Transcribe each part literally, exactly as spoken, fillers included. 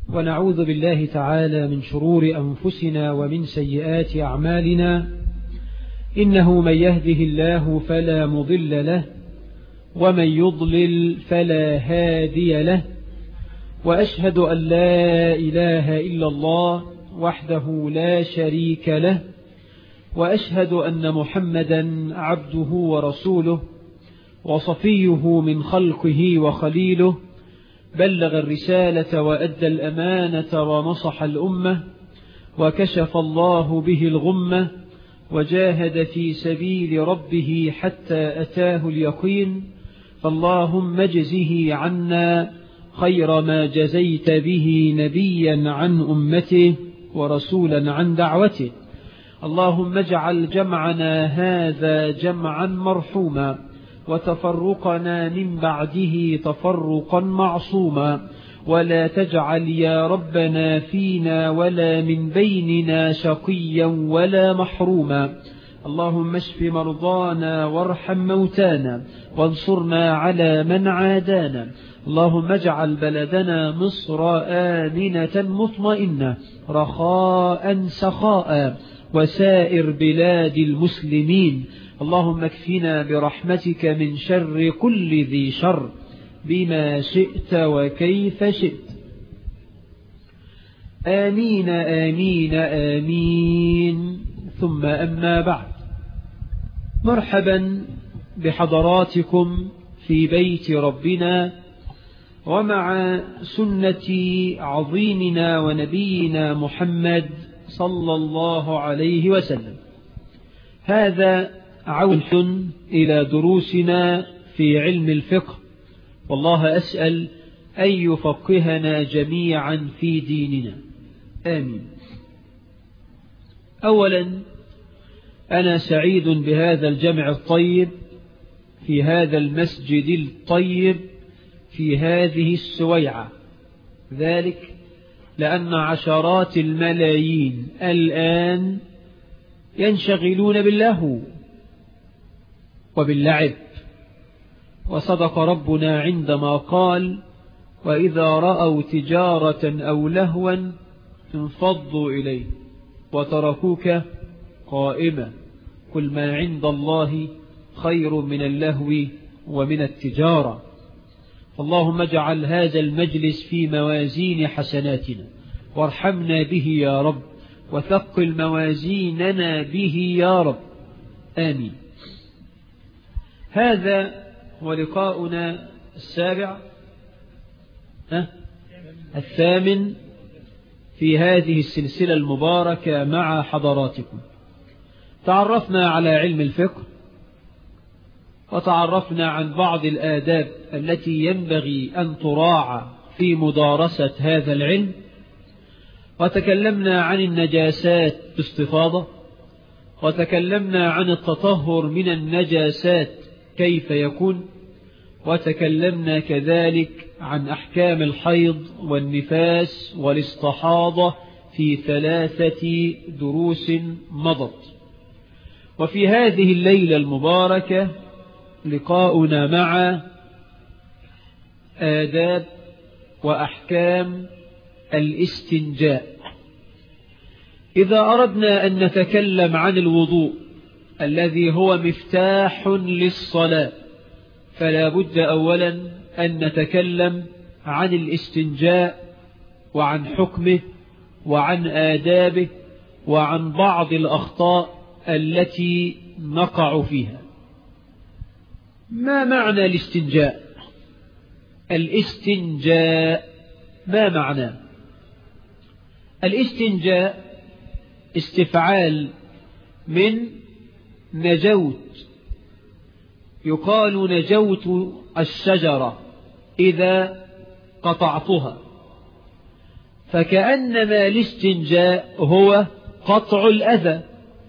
ونعوذ بالله تعالى من شرور أنفسنا ومن سيئات أعمالنا، إنه من يهده الله فلا مضل له ومن يضلل فلا هادي له، وأشهد أن لا إله إلا الله وحده لا شريك له، وأشهد أن محمدا عبده ورسوله وصفيه من خلقه وخليله، بلغ الرسالة وأدى الأمانة ونصح الأمة، وكشف الله به الغمة، وجاهد في سبيل ربه حتى أتاه اليقين. فاللهم اجزه عنا خير ما جزيت به نبيا عن أمته ورسولا عن دعوته. اللهم اجعل جمعنا هذا جمعا مرحوما، وتفرقنا من بعده تفرقا معصوما، ولا تجعل يا ربنا فينا ولا من بيننا شقيا ولا محروما. اللهم اشف مرضانا وارحم موتانا وانصرنا على من عادانا. اللهم اجعل بلدنا مصر آمنة مطمئنة رخاء سخاء، وسائر بلاد المسلمين. اللهم اكفنا برحمتك من شر كل ذي شر بما شئت وكيف شئت. آمين آمين آمين. ثم أما بعد، مرحبا بحضراتكم في بيت ربنا ومع سنة عظيمنا ونبينا محمد صلى الله عليه وسلم. هذا عودة إلى دروسنا في علم الفقه، والله أسأل أن يفقهنا جميعا في ديننا، آمين. أولا، أنا سعيد بهذا الجمع الطيب في هذا المسجد الطيب في هذه السويعة، ذلك لأن عشرات الملايين الآن ينشغلون باللهو وباللعب، وصدق ربنا عندما قال: وإذا رأوا تجارة أو لهوا انفضوا إليه وتركوك قائما، قل ما عند الله خير من اللهو ومن التجارة. اللهم اجعل هذا المجلس في موازين حسناتنا، وارحمنا به يا رب، وثقل موازيننا به يا رب، آمين. هذا هو لقاؤنا السابع ها؟ الثامن في هذه السلسلة المباركة مع حضراتكم. تعرفنا على علم الفقه، وتعرفنا عن بعض الآداب التي ينبغي أن تراعى في مدارسة هذا العلم، وتكلمنا عن النجاسات باستفاضة، وتكلمنا عن التطهر من النجاسات كيف يكون، وتكلمنا كذلك عن أحكام الحيض والنفاس والاستحاضة في ثلاثة دروس مضت. وفي هذه الليلة المباركة لقاؤنا مع آداب وأحكام الاستنجاء. إذا أردنا أن نتكلم عن الوضوء الذي هو مفتاح للصلاة، فلا بد أولا أن نتكلم عن الاستنجاء وعن حكمه وعن آدابه وعن بعض الأخطاء التي نقع فيها. ما معنى الاستنجاء؟ الاستنجاء ما معناه؟ الاستنجاء استفعال من نجوت، يقال نجوت الشجرة إذا قطعتها، فكأنما الاستنجاء هو قطع الأذى.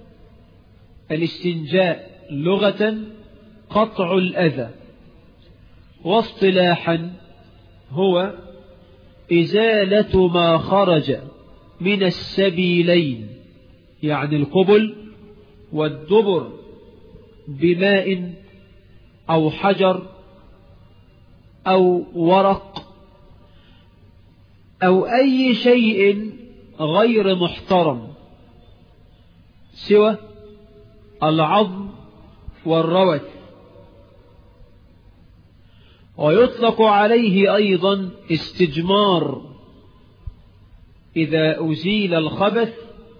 الاستنجاء لغة قطع الأذى، واصطلاحا هو إزالة ما خرج من السبيلين، يعني القبل والدبر، بماء أو حجر أو ورق أو أي شيء غير محترم سوى العظم والروث. ويطلق عليه أيضا استجمار إذا أزيل الخبث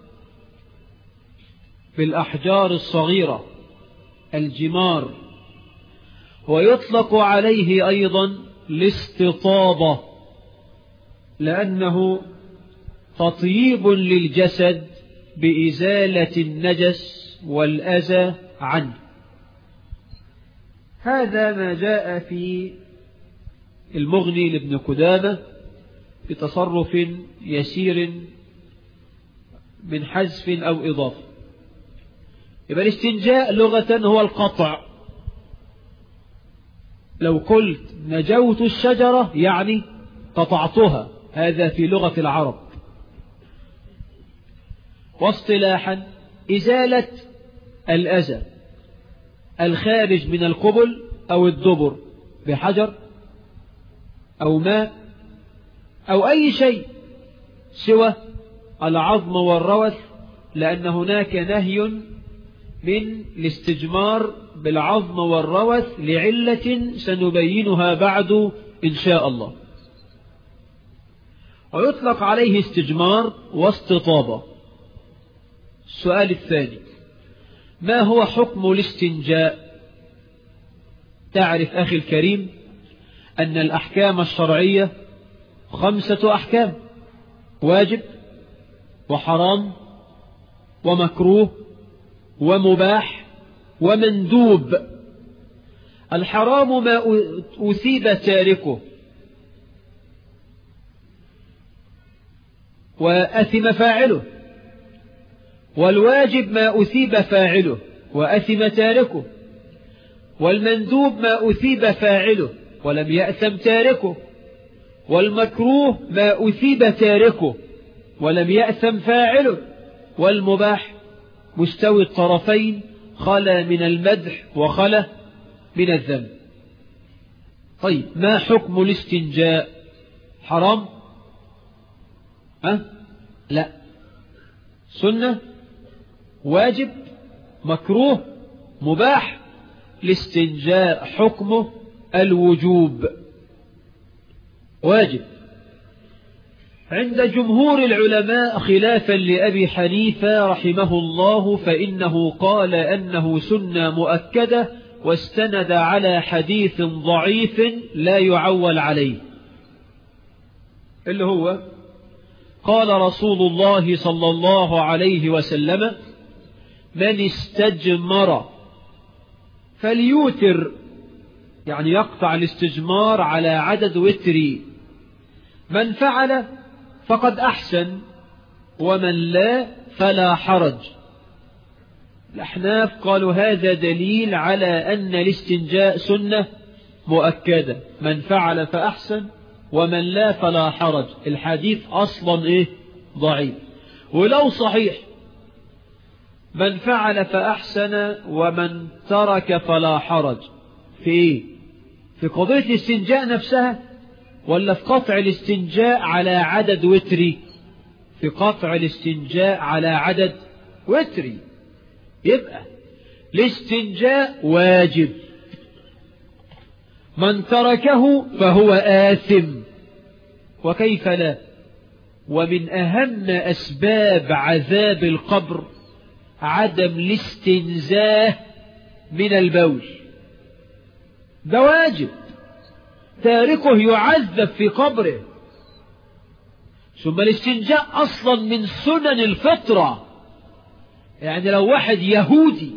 بالأحجار الصغيرة الجمار. ويطلق عليه أيضا الاستطابة لأنه تطييب للجسد بإزالة النجس والأذى عنه. هذا ما جاء في المغني لابن قدامة بتصرف يسير من حذف أو إضافة. يبقى الاستنجاء لغة هو القطع. لو قلت نجوت الشجرة يعني قطعتها، هذا في لغة العرب. واصطلاحا إزالة الأذى الخارج من القبل أو الدبر بحجر أو ماء أو أي شيء سوى العظم والروث، لأن هناك نهي من الاستجمار بالعظم والروث لعلة سنبينها بعد إن شاء الله. ويطلق عليه استجمار واستطابة. السؤال الثاني: ما هو حكم الاستنجاء؟ تعرف أخي الكريم أن الأحكام الشرعية خمسة أحكام: واجب وحرام ومكروه ومباح ومندوب. الحرام ما أثيب تاركه وأثم فاعله، والواجب ما أثيب فاعله وأثم تاركه، والمندوب ما أثيب فاعله ولم يأثم تاركه، والمكروه ما أثيب تاركه ولم يأثم فاعله، والمباح مستوي الطرفين خلا من المدح وخلا من الذم. طيب، ما حكم الاستنجاء؟ حرام؟ أه؟ لا. سنة؟ واجب؟ مكروه؟ مباح؟ الاستنجاء حكمه الوجوب، واجب عند جمهور العلماء، خلافا لأبي حنيفة رحمه الله، فإنه قال أنه سنة مؤكدة واستند على حديث ضعيف لا يعول عليه، اللي هو قال رسول الله صلى الله عليه وسلم: من استجمر فليوتر، يعني يقطع الاستجمار على عدد وتري، من فعل فقد أحسن ومن لا فلا حرج. الأحناف قالوا هذا دليل على أن الاستنجاء سنة مؤكدة، من فعل فأحسن ومن لا فلا حرج. الحديث أصلا إيه؟ ضعيف. ولو صحيح من فعل فأحسن ومن ترك فلا حرج، في إيه؟ في قضية الاستنجاء نفسها ولا في قطع الاستنجاء على عدد وتري؟ في قطع الاستنجاء على عدد وتري. يبقى الاستنجاء واجب، من تركه فهو آثم، وكيف لا؟ ومن أهم أسباب عذاب القبر عدم الاستنزاه من البول، ده واجب، تاركه يعذب في قبره. ثم الاستنجاء أصلا من سنن الفطرة، يعني لو واحد يهودي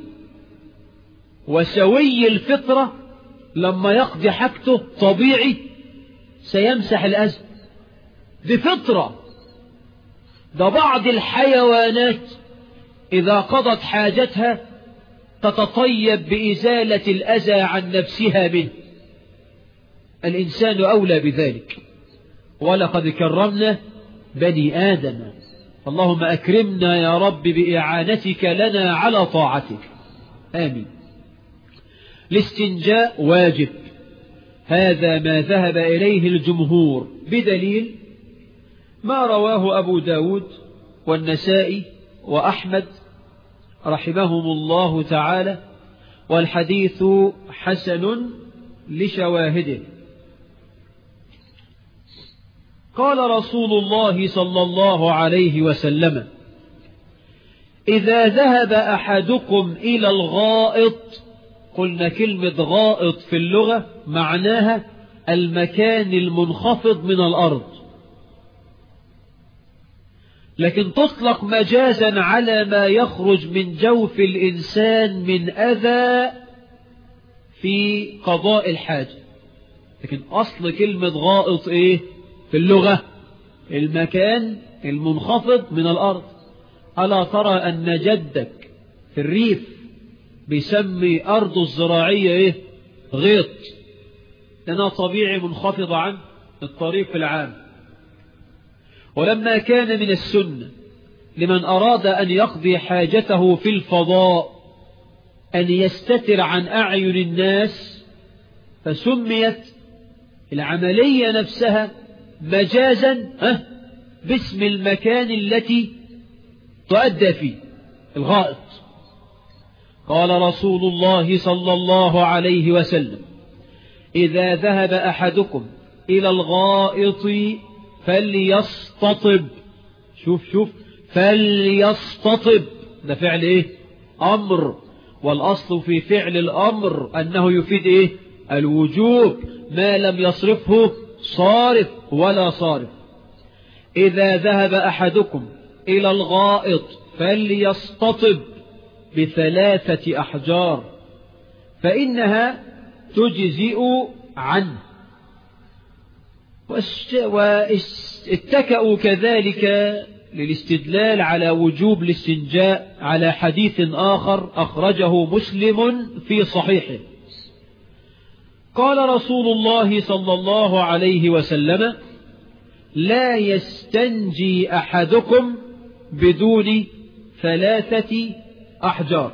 وسوي الفطرة لما يقضي حاجته طبيعي سيمسح الأذى، دي فطرة. ده بعض الحيوانات إذا قضت حاجتها تتطيب بإزالة الأذى عن نفسها منه، الإنسان أولى بذلك. ولقد كرمنا بني آدم، اللهم أكرمنا يا رب بإعانتك لنا على طاعتك، آمين. الاستنجاء واجب، هذا ما ذهب إليه الجمهور، بدليل ما رواه أبو داود والنسائي وأحمد رحمهم الله تعالى، والحديث حسن لشواهده. قال رسول الله صلى الله عليه وسلم: إذا ذهب أحدكم إلى الغائط، قلنا كلمة غائط في اللغة معناها المكان المنخفض من الأرض، لكن تطلق مجازا على ما يخرج من جوف الإنسان من أذى في قضاء الحاجة. لكن أصل كلمة غائط إيه في اللغة؟ المكان المنخفض من الأرض. ألا ترى أن جدك في الريف بيسمي أرض الزراعية إيه؟ غيط، لأنها طبيعي منخفض عن الطريق العام. ولما كان من السنة لمن أراد أن يقضي حاجته في الفضاء أن يستتر عن أعين الناس، فسميت العملية نفسها مجازا باسم المكان التي تؤدى فيه، الغائط. قال رسول الله صلى الله عليه وسلم: إذا ذهب أحدكم إلى الغائط فليستطب. شوف شوف فليستطب، ده فعل إيه؟ أمر، والأصل في فعل الأمر أنه يفيد إيه؟ الوجوب ما لم يصرفه صارف ولا صارف. إذا ذهب أحدكم إلى الغائط فليستطب بثلاثة أحجار فإنها تجزئ عنه. واتكأوا كذلك للاستدلال على وجوب الاستنجاء على حديث آخر أخرجه مسلم في صحيحه. قال رسول الله صلى الله عليه وسلم: لا يستنجي أحدكم بدون ثلاثة أحجار.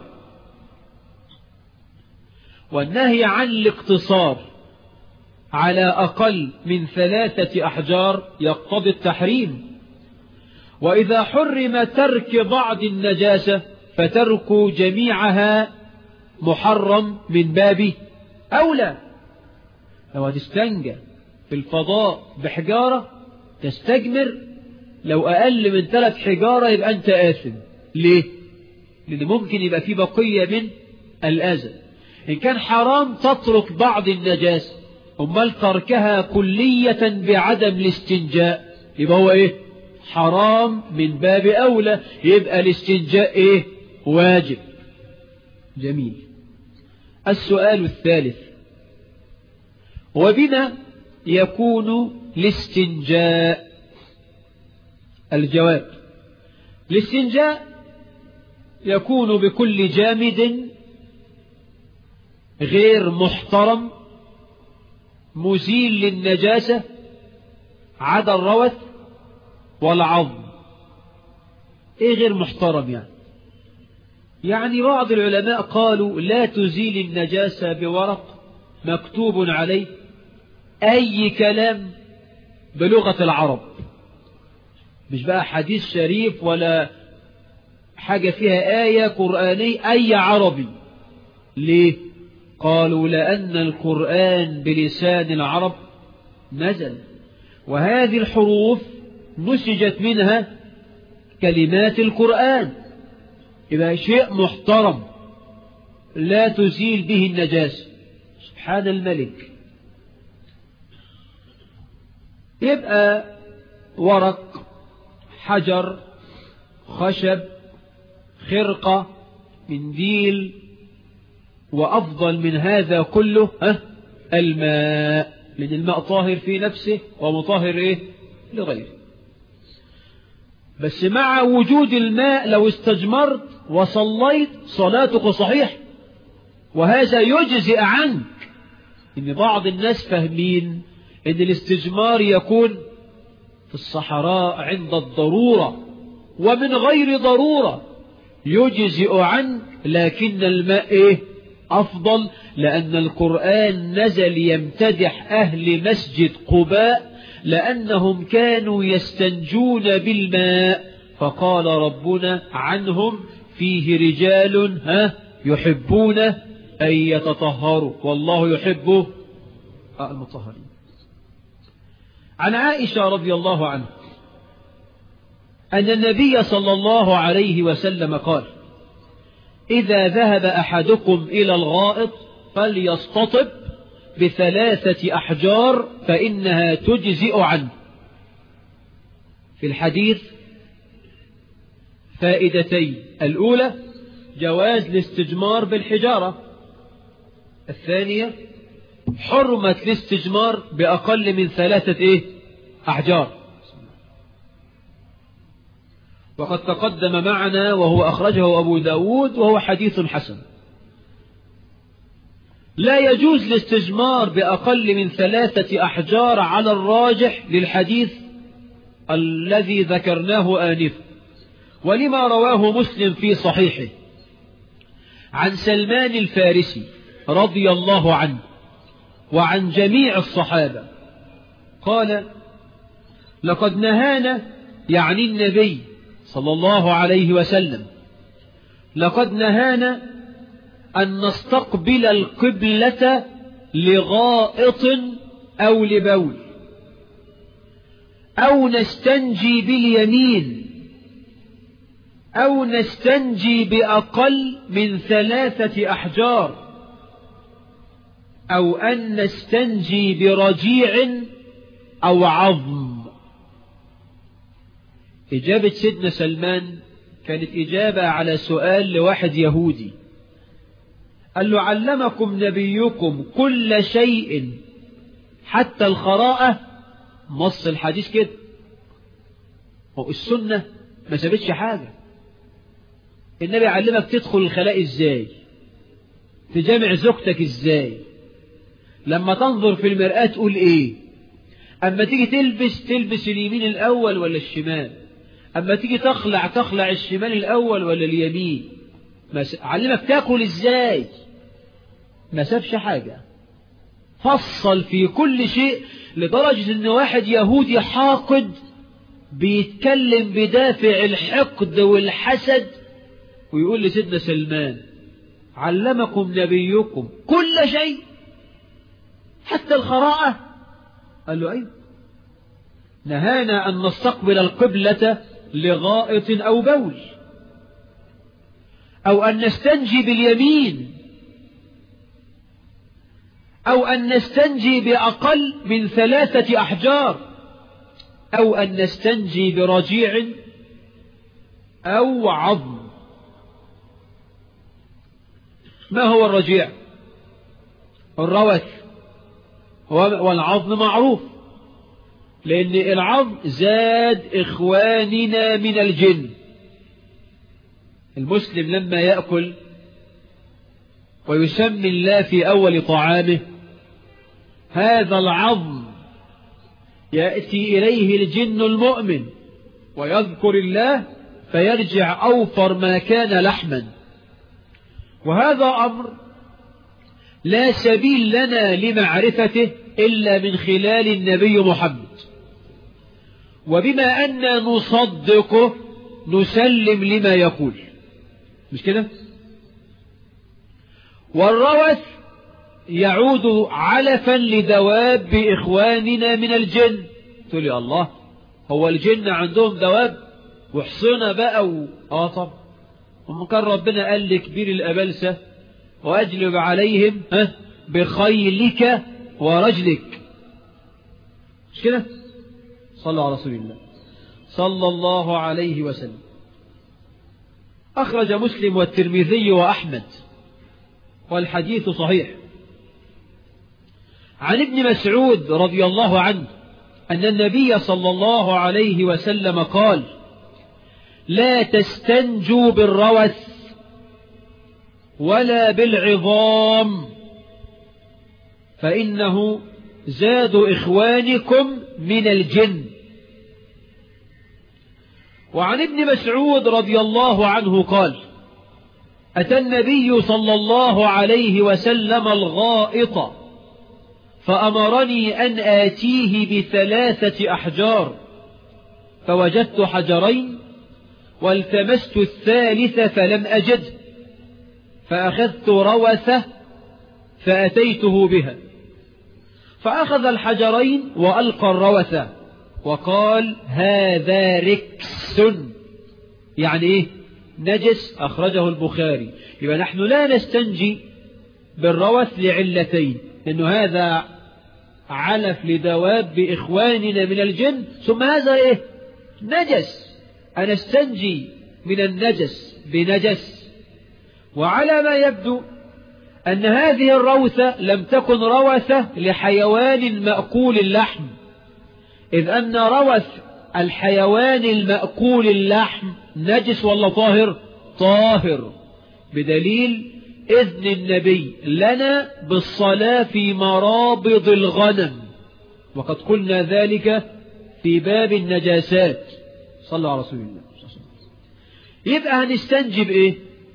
والنهي عن الاقتصار على أقل من ثلاثة أحجار يقتضي التحريم. وإذا حرم ترك بعض النجاسة فترك جميعها محرم من باب أولى. لو هتستنجى في الفضاء بحجارة تستجمر، لو أقل من ثلاث حجارة يبقى أنت آثم. ليه؟ لأن ممكن يبقى في بقية من الأذى. إن كان حرام تترك بعض النجاسة، أمال تركها كلية بعدم الاستنجاء يبقى هو إيه؟ حرام من باب أولى، يبقى الاستنجاء إيه؟ واجب. جميل. السؤال الثالث: وبما يكون الاستنجاء؟ الجواب: الاستنجاء يكون بكل جامد غير محترم مزيل للنجاسة عدا الروث والعظم. ايه غير محترم يعني؟ يعني بعض العلماء قالوا لا تزيل النجاسة بورق مكتوب عليه أي كلام بلغة العرب، مش بقى حديث شريف ولا حاجة فيها آية قرآنية، أي عربي. ليه؟ قالوا لأن القرآن بلسان العرب نزل، وهذه الحروف نسجت منها كلمات القرآن، يبقى شيء محترم لا تزيل به النجاسة. سبحان الملك. يبقى ورق، حجر، خشب، خرقة، منديل، وأفضل من هذا كله أه الماء، لأن الماء طاهر في نفسه ومطهر إيه لغيره. بس مع وجود الماء لو استجمرت وصليت صلاتك صحيح، وهذا يجزئ عنك. إن بعض الناس فاهمين إن الاستجمار يكون في الصحراء عند الضرورة ومن غير ضرورة يجزئ عنك، لكن الماء إيه أفضل، لأن القرآن نزل يمتدح أهل مسجد قباء لأنهم كانوا يستنجون بالماء، فقال ربنا عنهم فيه رجال ها يحبون أن يتطهروا والله يحب المطهرين. عن عائشة رضي الله عنها أن النبي صلى الله عليه وسلم قال: إذا ذهب أحدكم إلى الغائط فليستطب بثلاثة أحجار فإنها تجزئ عنه. في الحديث فائدتين: الأولى جواز الاستجمار بالحجارة، الثانية حرمة الاستجمار بأقل من ثلاثة إيه؟ أحجار. وقد تقدم معنا وهو أخرجه أبو داود وهو حديث حسن. لا يجوز الاستجمار بأقل من ثلاثة أحجار على الراجح للحديث الذي ذكرناه آنفا، ولما رواه مسلم في صحيحه عن سلمان الفارسي رضي الله عنه وعن جميع الصحابة قال: لقد نهانا، يعني النبي صلى الله عليه وسلم، لقد نهانا أن نستقبل القبلة لغائط أو لبول، أو نستنجي باليمين، أو نستنجي بأقل من ثلاثة أحجار، أو أن نستنجي برجيع أو عظم. إجابة سيدنا سلمان كانت إجابة على سؤال لواحد يهودي، قال له: علمكم نبيكم كل شيء حتى الخراءة؟ نص الحديث كده، والسنة ما سابتش حاجة. النبي علمك تدخل الخلاء ازاي، تجامع زوجتك ازاي، لما تنظر في المرآة تقول ايه، اما تيجي تلبس تلبس اليمين الاول ولا الشمال، اما تيجي تخلع تخلع الشمال الاول ولا اليمين، علمك تاكل ازاي، ما سابش حاجة، فصل في كل شيء، لدرجة ان واحد يهودي حاقد بيتكلم بدافع الحقد والحسد ويقول لسيدنا سلمان: علمكم نبيكم كل شيء حتى الخراءة؟ قال له: أيوه، نهانا أن نستقبل القبلة لغائط أو بول، أو أن نستنجي باليمين، أو أن نستنجي بأقل من ثلاثة أحجار، أو أن نستنجي برجيع أو عظم. ما هو الرجيع؟ الروث، والعظم معروف، لأن العظم زاد إخواننا من الجن. المسلم لما يأكل ويسمي الله في أول طعامه، هذا العظم يأتي إليه الجن المؤمن ويذكر الله فيرجع أوفر ما كان لحما، وهذا أمر لا سبيل لنا لمعرفته إلا من خلال النبي محمد، وبما أننا نصدقه نسلم لما يقول، مش كده؟ والروث يعود علفا لدواب إخواننا من الجن. تقول لي: الله، هو الجن عندهم دواب وحصنة بقى و... آه طب، ومكان ربنا قال لكبير الأبلسة: وأجلب عليهم ها بخيلك ورجلك، مش كده؟ صلوا على رسول الله صلى الله عليه وسلم. أخرج مسلم والترمذي وأحمد والحديث صحيح عن ابن مسعود رضي الله عنه أن النبي صلى الله عليه وسلم قال: لا تستنجوا بالروث ولا بالعظام فإنه زاد إخوانكم من الجن. وعن ابن مسعود رضي الله عنه قال: أتى النبي صلى الله عليه وسلم الغائط فأمرني أن آتيه بثلاثة أحجار، فوجدت حجرين والتمست الثالث فلم أجد، فأخذت روثة فأتيته بها، فأخذ الحجرين وألقى الروثة وقال هذا ركس، يعني إيه؟ نجس. أخرجه البخاري. يبقى نحن لا نستنجي بالروث لعلتين، لأنه هذا علف لدواب إخواننا من الجن، ثم هذا إيه؟ نجس. أنا استنجي من النجس بنجس. وعلى ما يبدو أن هذه الروثة لم تكن روثة لحيوان مأكول اللحم، إذ أن روث الحيوان المأكول اللحم نجس ولا طاهر؟ طاهر، بدليل إذن النبي لنا بالصلاة في مرابض الغنم، وقد قلنا ذلك في باب النجاسات. صلوا على رسول الله. يبقى هنستنجي بإيه؟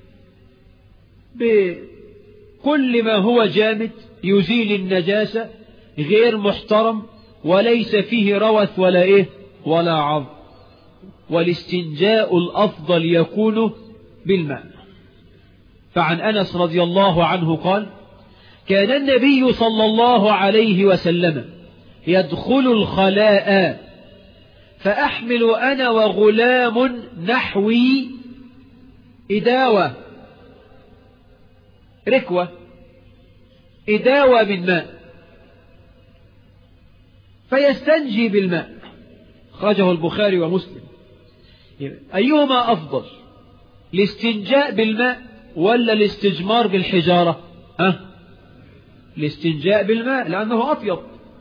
بكل ما هو جامد يزيل النجاسة، غير محترم وليس فيه روث ولا إيه ولا عظم. والاستنجاء الأفضل يكون بالماء. فعن أنس رضي الله عنه قال كان النبي صلى الله عليه وسلم يدخل الخلاء فأحمل أنا وغلام نحوي إداوة، ركوة، إداوة من ماء، فيستنجي بالماء. خرجه البخاري ومسلم. أيهما أفضل، الاستنجاء بالماء ولا الاستجمار بالحجارة؟ ها؟ الاستنجاء بالماء لأنه أطيب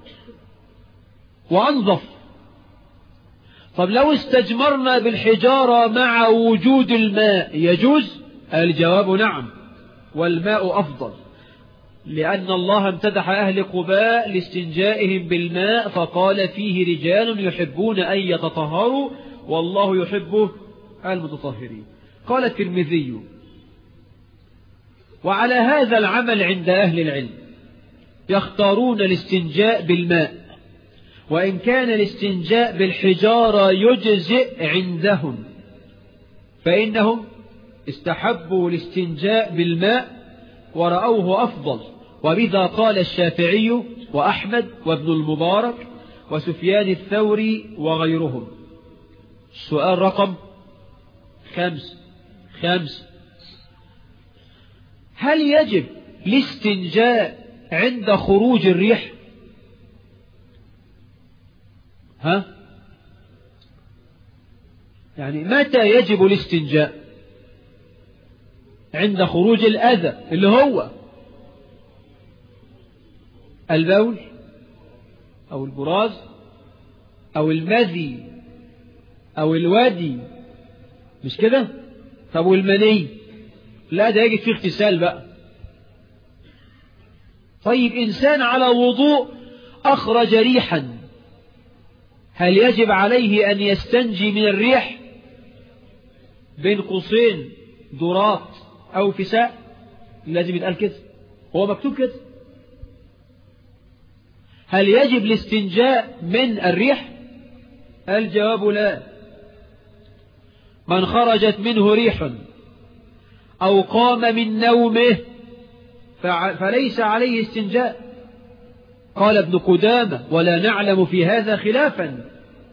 وأنظف. طب لو استجمرنا بالحجارة مع وجود الماء يجوز؟ الجواب نعم، والماء أفضل، لأن الله امتدح أهل قباء لاستنجائهم بالماء فقال فيه رجال يحبون أن يتطهروا والله يحب المتطهرين. قال الترمذي وعلى هذا العمل عند أهل العلم يختارون الاستنجاء بالماء، وإن كان الاستنجاء بالحجارة يجزئ عندهم، فإنهم استحبوا الاستنجاء بالماء ورأوه أفضل، وبذا قال الشافعي وأحمد وابن المبارك وسفيان الثوري وغيرهم. السؤال رقم خمس خمس هل يجب الاستنجاء عند خروج الريح؟ ها؟ يعني متى يجب الاستنجاء؟ عند خروج الأذى اللي هو البول أو البراز أو المذي أو الودي، مش كده؟ طب والمني؟ لا ده يجب فيه اغتسال بقى. طيب إنسان على وضوء أخرج ريحا، هل يجب عليه أن يستنجي من الريح؟ بين قوسين درات أو فساء، لازم يتقال كده، هو مكتوب كده. هل يجب الاستنجاء من الريح؟ الجواب لا. من خرجت منه ريح أو قام من نومه فليس عليه استنجاء. قال ابن قدامة ولا نعلم في هذا خلافا.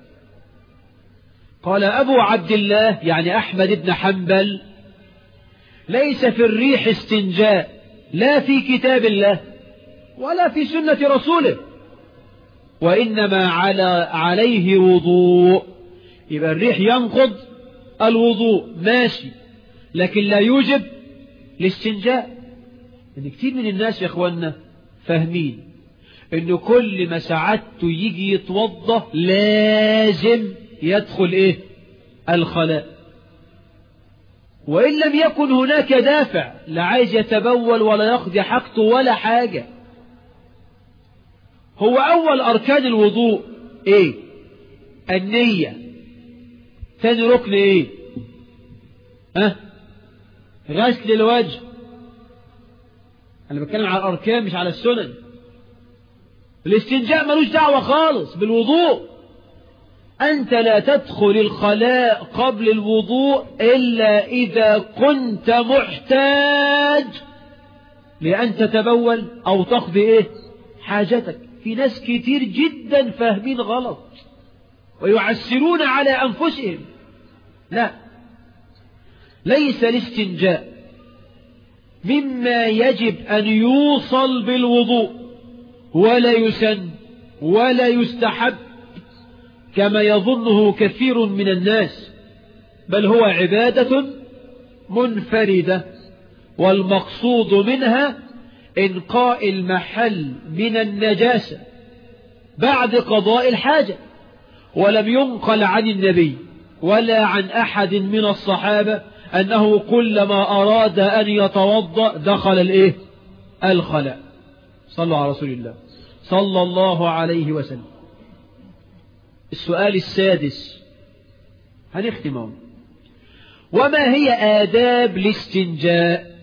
قال أبو عبد الله يعني أحمد بن حنبل ليس في الريح استنجاء، لا في كتاب الله ولا في سنة رسوله، وإنما على عليه وضوء. يبقى الريح ينقض الوضوء ماشي، لكن لا يوجب الاستنجاء. إن كتير من الناس يا إخواننا فاهمين إنه كل ما سعادته يجي يتوضى لازم يدخل إيه؟ الخلاء، وإن لم يكن هناك دافع، لا عايز يتبول ولا يقضي حاجته ولا حاجة. هو أول أركان الوضوء إيه؟ النية. ثاني ركن إيه؟ ها؟ غسل الوجه. أنا بتكلم على الأركان مش على السنن. الاستنجاء ملوش دعوة خالص بالوضوء. أنت لا تدخل الخلاء قبل الوضوء إلا إذا كنت محتاج لأن تتبول أو تقضي إيه حاجتك. في ناس كتير جدا فاهمين غلط ويعسرون على أنفسهم. لا، ليس الاستنجاء مما يجب أن يوصل بالوضوء، ولا يسن ولا يستحب كما يظنه كثير من الناس، بل هو عبادة منفردة، والمقصود منها إنقاء المحل من النجاسة بعد قضاء الحاجة. ولم ينقل عن النبي ولا عن أحد من الصحابة أنه كلما أراد أن يتوضأ دخل الإيه الخلاء. صلوا على رسول الله صلى الله عليه وسلم. السؤال السادس هنختمه: وما هي آداب الاستنجاء؟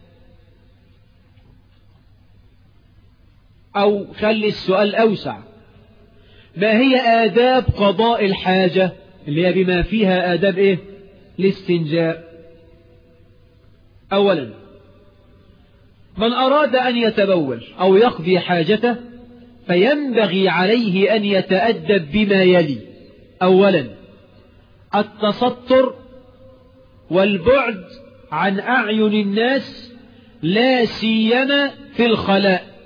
أو خلي السؤال أوسع: ما هي آداب قضاء الحاجة اللي هي بما فيها آداب إيه الاستنجاء؟ أولا، من أراد أن يتبول أو يقضي حاجته فينبغي عليه أن يتأدب بما يلي: أولا، التستر والبعد عن أعين الناس، لا سيما في الخلاء.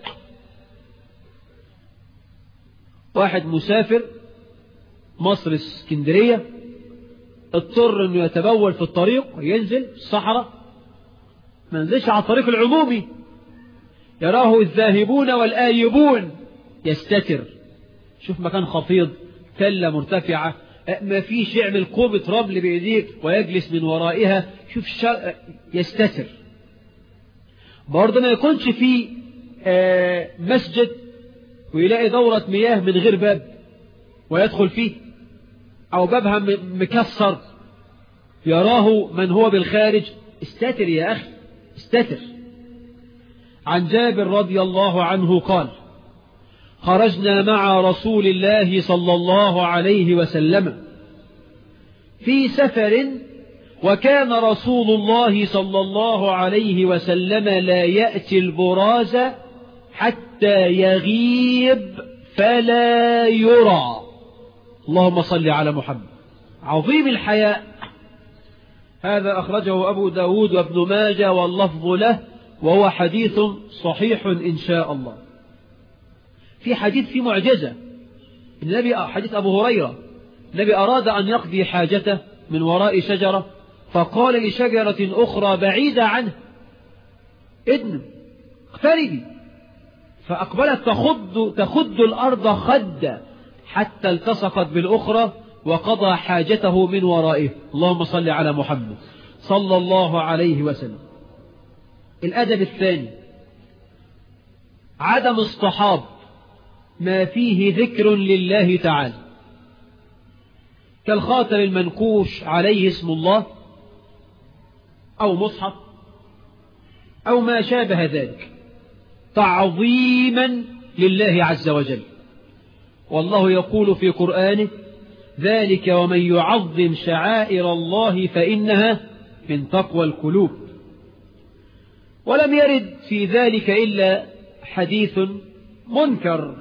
واحد مسافر مصر اسكندرية اضطر انه يتبول في الطريق، ينزل في الصحراء، ما نزلش على الطريق العمومي يراه الذاهبون والآيبون، يستتر، شوف مكان خفيض، تلة مرتفعة، ما فيش، يعمل كوبة رمل بإيديه ويجلس من ورائها، شوف الشر... يستتر. برضه ما يكونش في مسجد ويلاقي دورة مياه من غير باب ويدخل فيه، أو بابها مكسر يراه من هو بالخارج، استتر يا أخي استتر. عن جابر رضي الله عنه قال: خرجنا مع رسول الله صلى الله عليه وسلم في سفر، وكان رسول الله صلى الله عليه وسلم لا يأتي البراز حتى يغيب فلا يرى. اللهم صل على محمد. عظيم الحياء. هذا أخرجه أبو داود وابن ماجه واللفظ له، وهو حديث صحيح إن شاء الله. في حديث في معجزة النبي، حديث أبو هريرة، النبي أراد أن يقضي حاجته من وراء شجرة، فقال لشجرة أخرى بعيدة عنه: ادن اقتربي، فأقبلت تخد, تخد الأرض خدا حتى التصقت بالأخرى وقضى حاجته من ورائه. اللهم صل على محمد صلى الله عليه وسلم. الأدب الثاني: عدم اصطحاب ما فيه ذكر لله تعالى، كالخاتم المنكوش عليه اسم الله، أو مصحف، أو ما شابه ذلك، تعظيما لله عز وجل. والله يقول في قرآنه: ذلك ومن يعظم شعائر الله فإنها من تقوى القلوب. ولم يرد في ذلك إلا حديث منكر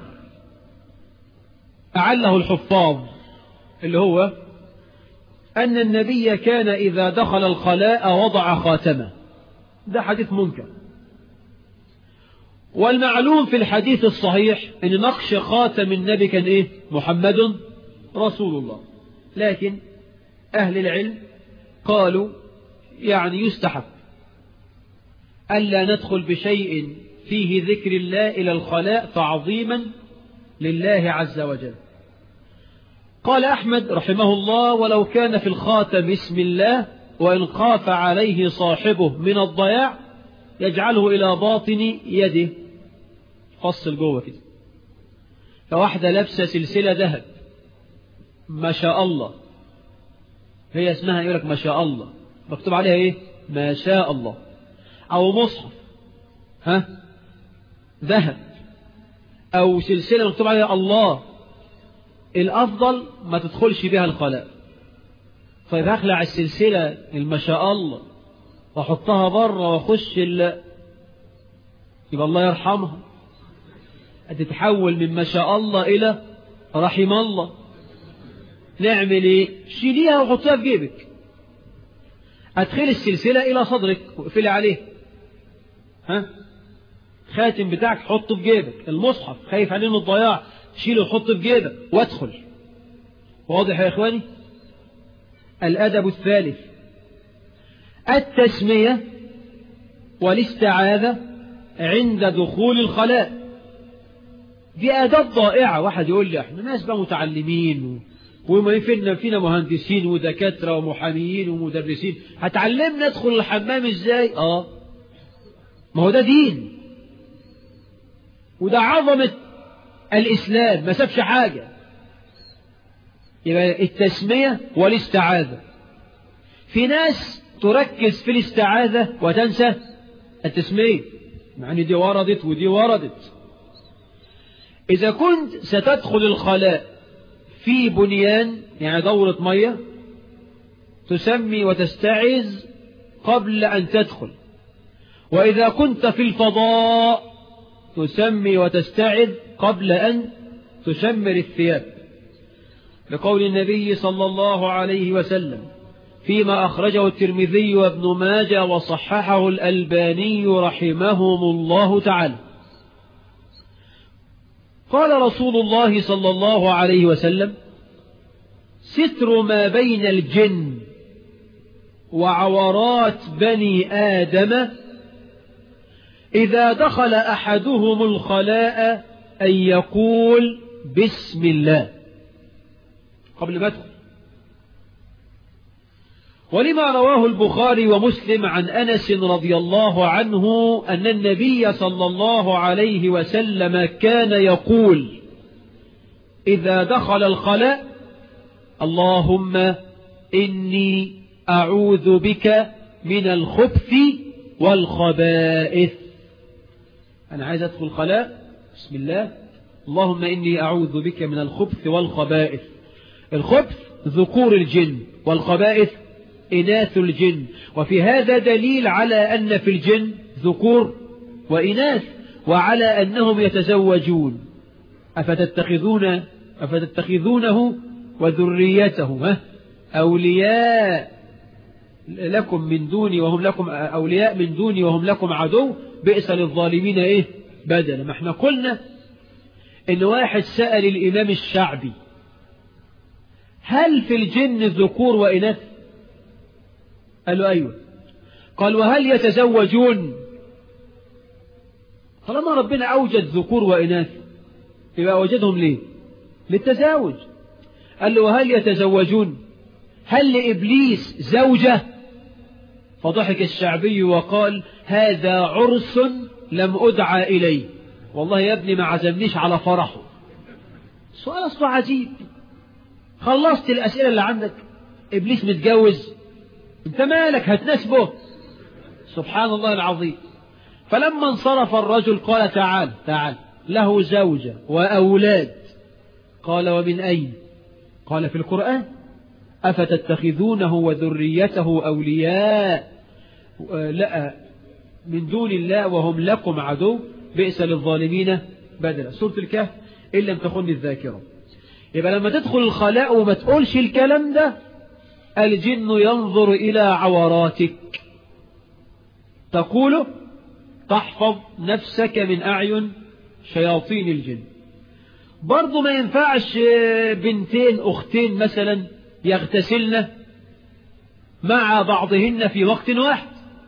أعله الحفاظ، اللي هو أن النبي كان إذا دخل الخلاء وضع خاتمه. ده حديث منكر. والمعلوم في الحديث الصحيح أن نقش خاتم النبي كان إيه؟ محمد رسول الله. لكن أهل العلم قالوا يعني يستحب ألا ندخل بشيء فيه ذكر الله إلى الخلاء تعظيما لله عز وجل. قال أحمد رحمه الله: ولو كان في الخاتم اسم الله، وإن خاف عليه صاحبه من الضياع يجعله إلى باطن يده، فصل جوه كده. فواحدة لابسة سلسلة ذهب ما شاء الله، هي اسمها يقولك ما شاء الله، مكتوب عليها ايه؟ ما شاء الله. أو مصحف ها ذهب أو سلسلة مكتوب عليها الله، الأفضل ما تدخلش بها الخلاء. طيب هخلع السلسلة ما شاء الله وأحطها بره وأخش ال... يبقى الله يرحمها هتتحول من ما شاء الله إلى رحم الله. نعمل إيه؟ شيليها وحطيها في جيبك. أدخل السلسلة إلى صدرك وقفلي عليه. ها؟ خاتم بتاعك حطه في جيبك. المصحف خايف عليه من الضياع شيله وحطه في جيبك وادخل. واضح يا إخواني؟ الأدب الثالث التسمية والاستعاذة عند دخول الخلاء. دي آداب ضائعة. واحد يقول لي احنا ناس بقى متعلمين وما فينا فينا مهندسين ودكاترة ومحاميين ومدرسين، هتعلمنا ندخل الحمام ازاي؟ اه ما هو ده دين وده عظمة الإسلام، ما سابش حاجة. يبقى التسمية والاستعاذة. في ناس تركز في الاستعاذة وتنسى التسمية، مع ان دي وردت ودي وردت. إذا كنت ستدخل الخلاء في بنيان يعني دورة مية تسمي وتستعذ قبل أن تدخل، وإذا كنت في الفضاء تسمي وتستعذ قبل أن تشمر الثياب، لقول النبي صلى الله عليه وسلم فيما أخرجه الترمذي وابن ماجه وصححه الألباني رحمهم الله تعالى. قال رسول الله صلى الله عليه وسلم ستر ما بين الجن وعورات بني آدم إذا دخل أحدهم الخلاء أن يقول بسم الله قبل ما يدخل. ولما رواه البخاري ومسلم عن أنس رضي الله عنه أن النبي صلى الله عليه وسلم كان يقول إذا دخل الخلاء اللهم إني أعوذ بك من الخبث والخبائث. أنا عايز أدخل الخلاء بسم الله اللهم إني أعوذ بك من الخبث والخبائث. الخبث ذكور الجن والخبائث إناث الجن، وفي هذا دليل على أن في الجن ذكور وإناث وعلى أنهم يتزوجون. أفتتخذون أفتتخذونه وذريته أولياء لكم من دوني وهم لكم أولياء من دوني وهم لكم عدو بئس للظالمين إيه بدلا. ما احنا قلنا إن واحد سأل الإمام الشعبي هل في الجن ذكور وإناث؟ قالوا أيوة. قال وهل يتزوجون؟ طالما ربنا أوجد ذكور وإناث يبقى وجدهم ليه؟ للتزاوج. قال له وهل يتزوجون؟ هل لإبليس زوجة؟ فضحك الشعبي وقال هذا عرس لم أدعى إليه، والله يا ابني ما عزمنيش على فرحه. سؤال أصبح عجيب. خلصت الأسئلة اللي عندك؟ إبليس متجوز؟ انت مالك هتناسبه؟ سبحان الله العظيم. فلما انصرف الرجل قال تعال تعال له زوجة وأولاد. قال ومن أين؟ قال في القرآن أفتتخذونه وذريته أولياء لا من دون الله وهم لكم عدو بئس للظالمين بدلا. سورة الكهف إن لم تخن الذاكرة. يبقى لما تدخل الخلاء وما تقولش الكلام ده الجن ينظر إلى عوراتك تقول تحفظ نفسك من أعين شياطين الجن. برضو ما ينفعش بنتين أختين مثلا يغتسلن مع بعضهن في وقت واحد،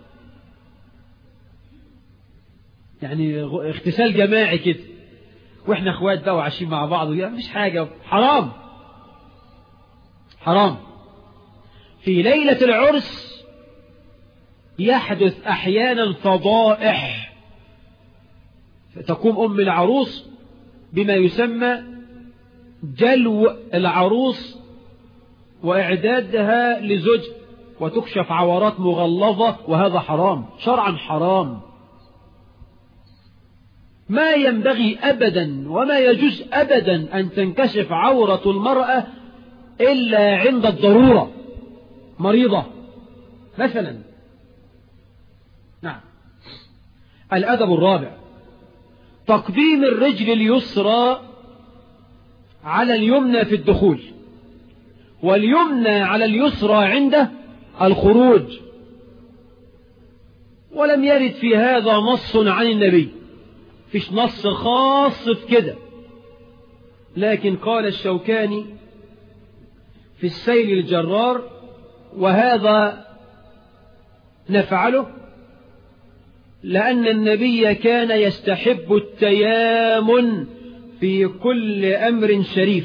يعني اغتسال جماعي كده واحنا اخوات بقى وعايشين مع بعض، يعني مفيش حاجة، حرام حرام. في ليلة العرس يحدث أحيانا فضائح، تقوم أم العروس بما يسمى جلو العروس وإعدادها لزوج وتكشف عورات مغلظة، وهذا حرام شرعا حرام. ما ينبغي أبدا وما يجوز أبدا أن تنكشف عورة المرأة إلا عند الضرورة، مريضة مثلا. نعم. الأدب الرابع تقديم الرجل اليسرى على اليمنى في الدخول، واليمنى على اليسرى عند الخروج. ولم يرد في هذا نص عن النبي، فيش نص خاص في كده، لكن قال الشوكاني في السيل الجرار: وهذا نفعله لأن النبي كان يستحب التيامن في كل أمر شريف،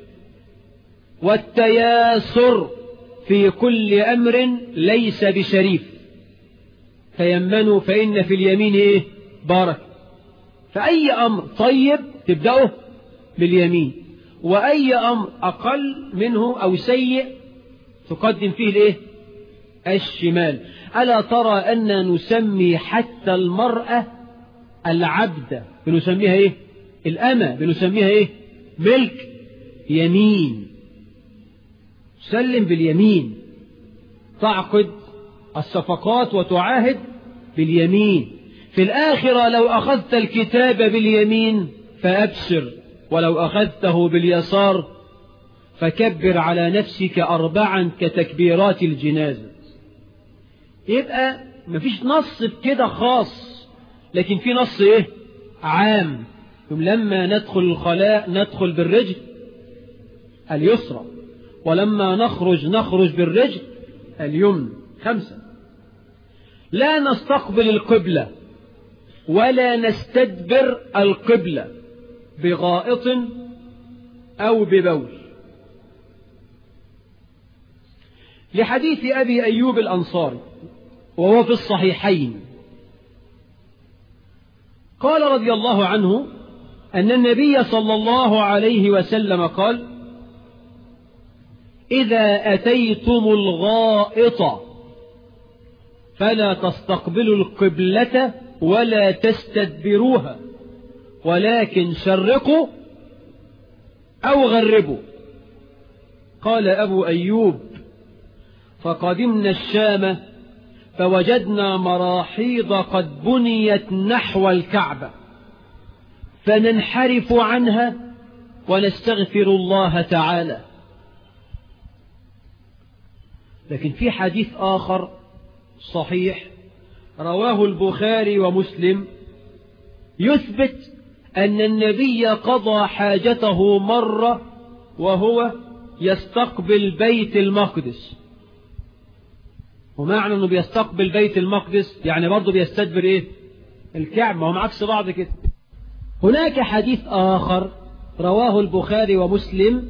والتياسر في كل أمر ليس بشريف. تيمنوا فإن في اليمين إيه؟ بارك. فأي أمر طيب تبدأه باليمين، وأي أمر أقل منه أو سيء تقدم فيه الإيه؟ الشمال. ألا ترى أن نسمي حتى المرأة العبد بنسميها إيه؟ الأمة بنسميها إيه؟ ملك يمين. سلم باليمين، تعقد الصفقات وتعاهد باليمين. في الآخرة لو أخذت الكتاب باليمين فأبشر، ولو أخذته باليسار فكبر على نفسك أربعا كتكبيرات الجنازة. يبقى مفيش نص كده خاص، لكن في نص إيه؟ عام. لما ندخل الخلاء ندخل بالرجل اليسرى، ولما نخرج نخرج بالرجل اليمنى. خمسة: لا نستقبل القبلة ولا نستدبر القبلة بغائط أو ببول، لحديث أبي أيوب الأنصاري وهو في الصحيحين، قال رضي الله عنه أن النبي صلى الله عليه وسلم قال: إذا أتيتم الغائط فلا تستقبلوا القبلة ولا تستدبروها، ولكن شرقوا أو غربوا. قال أبو أيوب: فقدمنا الشام فوجدنا مراحيض قد بنيت نحو الكعبة، فننحرف عنها ونستغفر الله تعالى. لكن في حديث آخر صحيح رواه البخاري ومسلم يثبت أن النبي قضى حاجته مرة وهو يستقبل بيت المقدس. ومعنى أنه بيستقبل بيت المقدس يعني برضه بيستدبر إيه؟ الكعبة. هم عكس بعض كده. هناك حديث آخر رواه البخاري ومسلم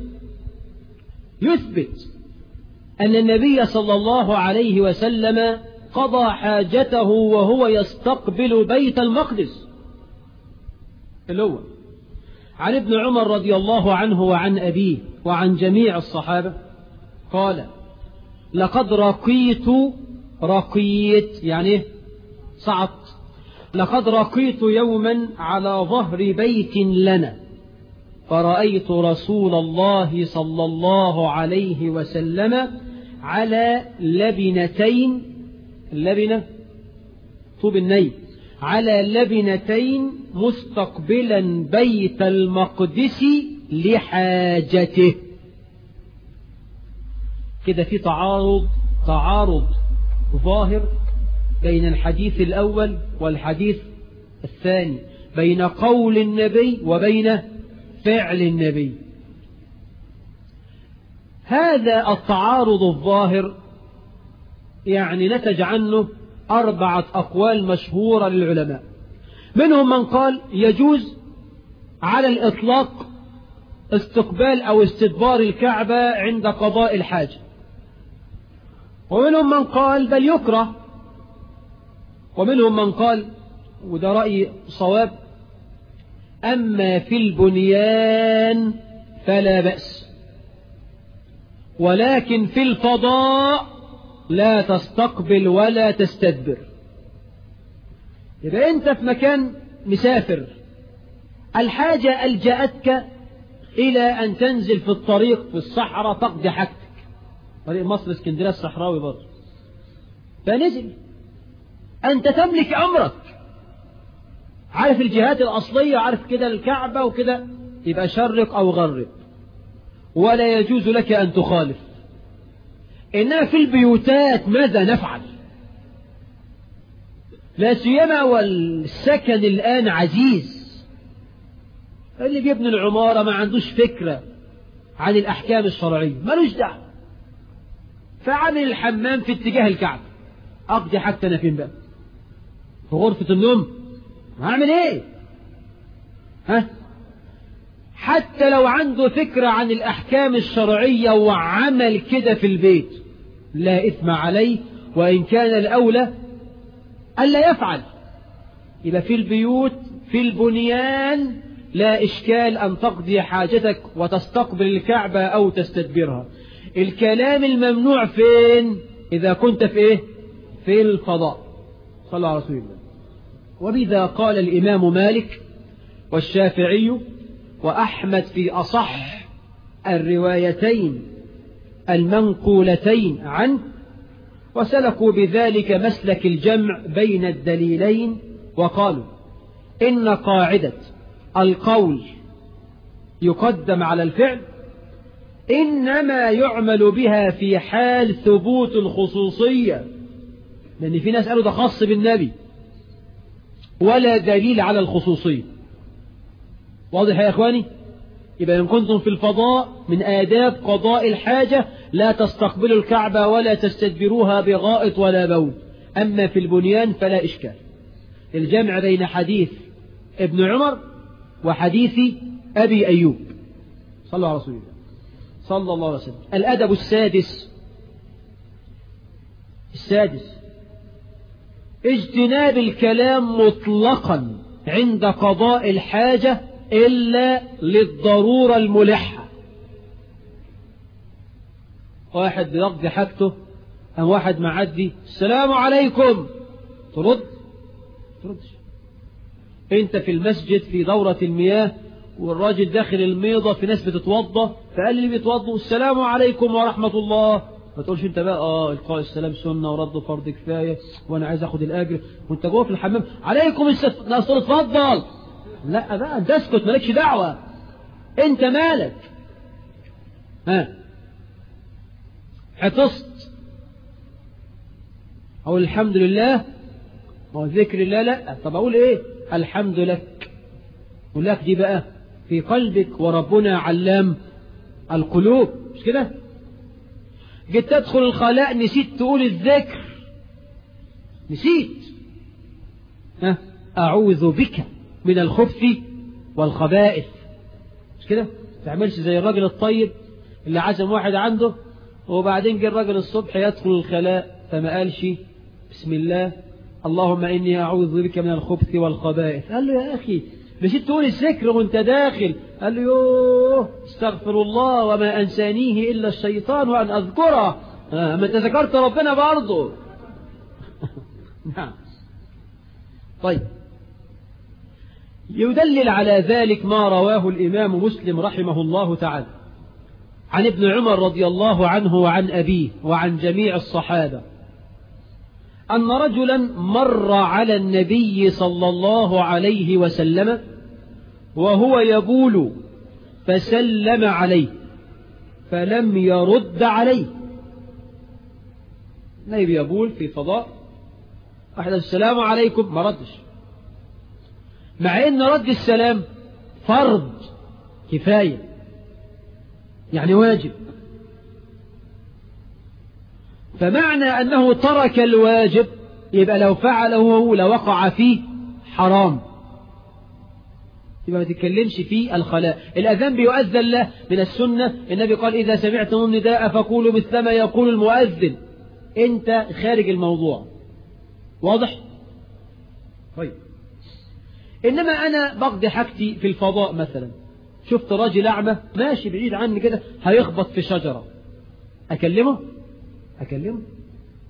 يثبت أن النبي صلى الله عليه وسلم قضى حاجته وهو يستقبل بيت المقدس، اللي هو عن ابن عمر رضي الله عنه وعن أبيه وعن جميع الصحابة قال: لقد رقيت رقيت يعني صعدت لقد رقيت يوما على ظهر بيت لنا، فرأيت رسول الله صلى الله عليه وسلم على لبنتين، اللبنة طوب النيل، على لبنتين مستقبلا بيت المقدس لحاجته. كده في تعارض تعارض ظاهر بين الحديث الأول والحديث الثاني، بين قول النبي وبين فعل النبي. هذا التعارض الظاهر يعني نتج عنه أربعة أقوال مشهورة للعلماء، منهم من قال يجوز على الإطلاق استقبال أو استدبار الكعبة عند قضاء الحاجة، ومنهم من قال بل يكره، ومنهم من قال وده رأي صواب أما في البنيان فلا بأس، ولكن في الفضاء لا تستقبل ولا تستدبر. يبقى أنت في مكان مسافر الحاجة ألجأتك إلى أن تنزل في الطريق في الصحراء تقضي حاجتك، طريق مصر اسكندرية الصحراوي برضه، فنزل أنت تملك أمرك، عارف الجهات الأصلية، عارف كده الكعبة وكده، يبقى شرق أو غرب ولا يجوز لك أن تخالف. إنما في البيوتات ماذا نفعل؟ لا سيما والسكن الآن عزيز، اللي بيبني العمارة ما عندوش فكرة عن الأحكام الشرعية، ملوش دعوة، فعمل الحمام في اتجاه الكعبة، أقضي حتى أنا فين بقى؟ في غرفة النوم؟ هعمل إيه؟ ها؟ حتى لو عنده فكرة عن الأحكام الشرعية وعمل كده في البيت لا إثم عليه، وإن كان الأولى ألا يفعل. يبقى في البيوت في البنيان لا إشكال أن تقضي حاجتك وتستقبل الكعبة أو تستدبرها. الكلام الممنوع فين؟ إذا كنت في إيه؟ في الفضاء. صلى على رسول الله. وبذا قال الإمام مالك والشافعي وأحمد في أصح الروايتين المنقولتين عنه، وسلكوا بذلك مسلك الجمع بين الدليلين، وقالوا إن قاعدة القول يقدم على الفعل إنما يعمل بها في حال ثبوت الخصوصية، لأن في ناس قالوا ده خاص بالنبي ولا دليل على الخصوصية. واضح يا إخواني؟ يبقى إن كنتم في الفضاء من آداب قضاء الحاجة لا تستقبلوا الكعبة ولا تستدبروها بغائط ولا بول. أما في البنيان فلا إشكال. الجمع بين حديث ابن عمر وحديث أبي أيوب صلى على رسول الله صلى الله عليه وسلم. الأدب السادس السادس اجتناب الكلام مطلقا عند قضاء الحاجة إلا للضرورة الملحة. واحد بيقضي حاجته أم واحد معدي السلام عليكم، ترد تردش. انت في المسجد في دورة المياه والراجل داخل الميضة، في ناس بتتوضى، فقال لي بيتوضوا السلام عليكم ورحمة الله، ما تقولش انت بقى اه القاء السلام سنة ورد فرض كفاية وانا عايز اخد الاجر، وانت جوه في الحمام عليكم السلام اتفضل. لا بقى انت اسكت، مالكش دعوة، انت مالك. ها حفظت اقول الحمد لله، ما هو ذكر الله لا، طب اقول ايه؟ الحمد لك. ولك دي بقى في قلبك، وربنا علام القلوب، مش كده؟ جيت تدخل الخلاء نسيت تقول الذكر، نسيت. ها أعوذ بك من الخبث والخبائث، مش كده؟ ما تعملش زي الراجل الطيب اللي عزم واحد عنده وبعدين جه الراجل الصبح يدخل الخلاء فما قالش بسم الله اللهم إني أعوذ بك من الخبث والخبائث. قال له يا أخي نسيت تقول الذكر وانت داخل. قال له يوه استغفر الله وما أنسانيه إلا الشيطان وأن أذكره. آه ما انت ذكرت ربنا برضه. نعم. طيب يدلل على ذلك ما رواه الإمام مسلم رحمه الله تعالى عن ابن عمر رضي الله عنه وعن أبيه وعن جميع الصحابة أن رجلا مر على النبي صلى الله عليه وسلم وهو يبول فسلم عليه فلم يرد عليه. النبي يبول في فضاء، واحد السلام عليكم، ما ردش، مع ان رد السلام فرض كفاية، يعني واجب. فمعنى أنه ترك الواجب يبقى لو فعله لوقع فيه حرام، يبقى ما تتكلمش فيه الخلاء. الأذان بيؤذن له من السنة، النبي قال إذا سمعتم النداء فقولوا مثل ما يقول المؤذن. أنت خارج الموضوع، واضح؟ طيب إنما أنا بقضي حاجتي في الفضاء مثلا، شفت راجل أعمى ماشي بعيد عني كده هيخبط في شجرة، أكلمه؟ أكلمه؟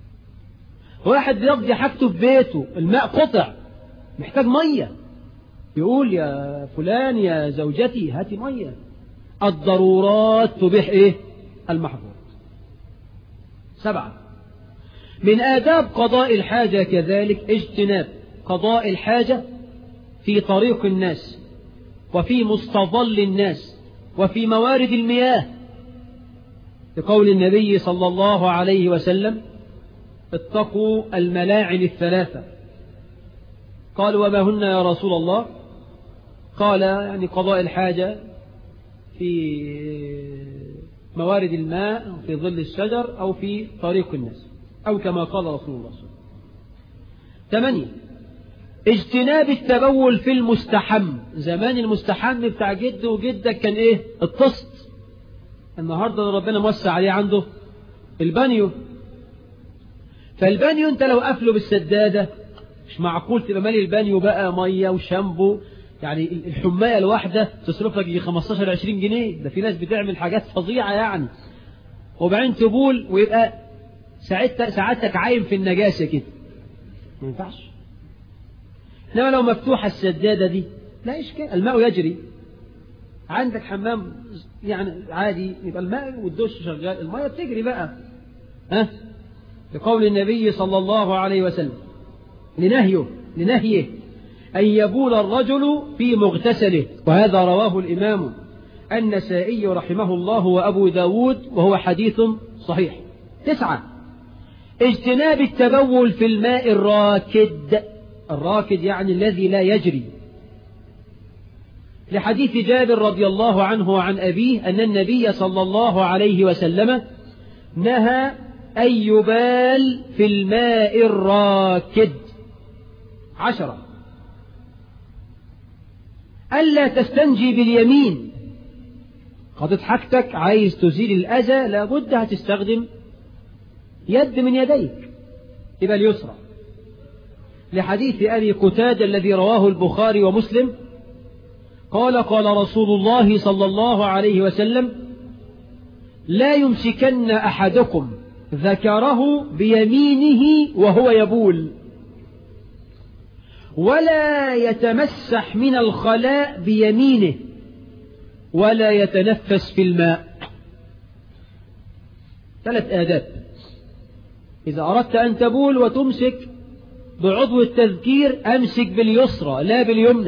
واحد بيقضي حاجته في بيته، الماء قطع محتاج مية، يقول يا فلان يا زوجتي هاتي مية. الضرورات تبيح إيه؟ المحظورات. سبعة، من آداب قضاء الحاجة كذلك اجتناب قضاء الحاجة في طريق الناس وفي مستظل الناس وفي موارد المياه، لقول النبي صلى الله عليه وسلم: اتقوا الملاعن الثلاثة. قالوا: وما هن يا رسول الله؟ قال: يعني قضاء الحاجة في موارد الماء في ظل الشجر أو في طريق الناس، أو كما قال رسول الله صلى الله عليه وسلم. ثمانية، اجتناب التبول في المستحم. زمان المستحم بتاع جد وجدك كان ايه؟ الطست. النهاردة ربنا موسع عليه عنده البانيو. فالبانيو انت لو قفله بالسدادة مش معقول تبقى مالي البانيو بقى مية وشامبو، يعني الحماية الواحدة تصرف لك خمستاشر عشرين جنيه. ده في ناس بتعمل حاجات فظيعة يعني. وبعدين تبول ويبقى ساعتك ساعتك عايم في النجاسة كده، ما ينفعش. إنما لو مفتوحة السدادة دي لا إشكال، الماء يجري. عندك حمام يعني عادي، يبقى الماء والدش شغال، الماء بتجري بقى. ها؟ لقول النبي صلى الله عليه وسلم لنهيه لنهيه أن يبول الرجل في مغتسله، وهذا رواه الإمام النسائي رحمه الله وأبو داود وهو حديث صحيح. تسعة، اجتناب التبول في الماء الراكد. الراكد يعني الذي لا يجري، لحديث جابر رضي الله عنه وعن أبيه أن النبي صلى الله عليه وسلم نهى أن يبال في الماء الراكد. عشرة، ألا تستنجي باليمين. قضيت حاجتك عايز تزيل الأذى لابد هتستخدم يد من يديك، يبقى اليسرى، لحديث أبي قتادة الذي رواه البخاري ومسلم قال: قال رسول الله صلى الله عليه وسلم: لا يمسكن أحدكم ذكره بيمينه وهو يبول، ولا يتمسح من الخلاء بيمينه، ولا يتنفس في الماء. ثلاث آداب. إذا أردت أن تبول وتمسك بعضو التذكير أمسك باليسرى لا باليمنى.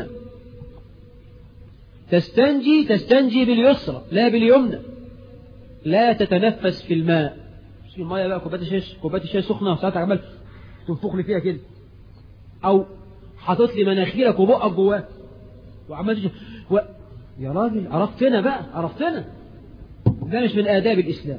تستنجي تستنجي باليسرى لا باليمنى. لا تتنفس في الماء. مش المية بقى كوباية شاي كوباية شاي سخنة وساعات عمال تنفخ لي فيها كده، أو حاطط لي مناخيرك وبقك جواه وعمال و... يا راجل عرفتنا بقى عرفتنا. ده مش من آداب الإسلام.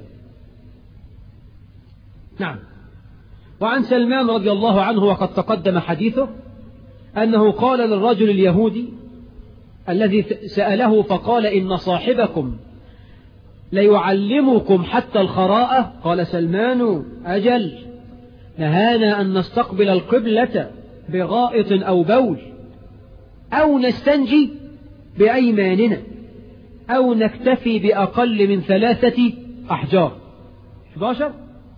نعم. وعن سلمان رضي الله عنه وقد تقدم حديثه أنه قال للرجل اليهودي الذي سأله فقال: إن صاحبكم ليعلمكم حتى الخراءة؟ قال سلمان: أجل، نهانا أن نستقبل القبلة بغائط أو بول، أو نستنجي بأيماننا، أو نكتفي بأقل من ثلاثة أحجار. حداشر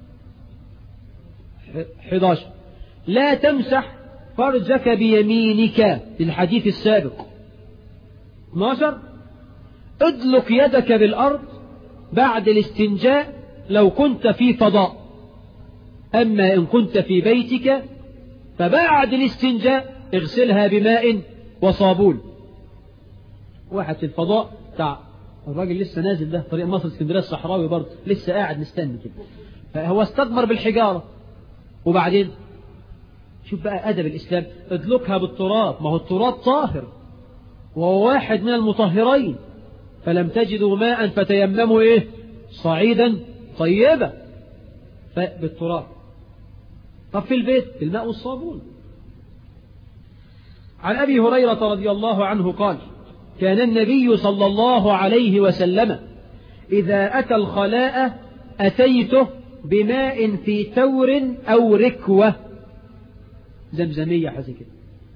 حداشر لا تمسح فرجك بيمينك في الحديث السابق. اثناشر ادلك يدك بالأرض بعد الاستنجاء لو كنت في فضاء، أما إن كنت في بيتك فبعد الاستنجاء اغسلها بماء وصابون. واحد في الفضاء بتاع الراجل لسه نازل ده طريق مصر اسكندريه الصحراوي برضه لسه قاعد مستني كده، فهو استثمر بالحجارة، وبعدين شوف بقى أدب الإسلام، ادلكها بالتراب، ما هو التراب طاهر وهو واحد من المطهرين، فلم تجدوا ماء فتيمموا إيه؟ صعيدا طيبا، بالتراب. طب في البيت الماء والصابون. عن أبي هريرة رضي الله عنه قال: كان النبي صلى الله عليه وسلم إذا أتى الخلاء أتيته بماء في تور أو ركوة زمزمية حسي كده،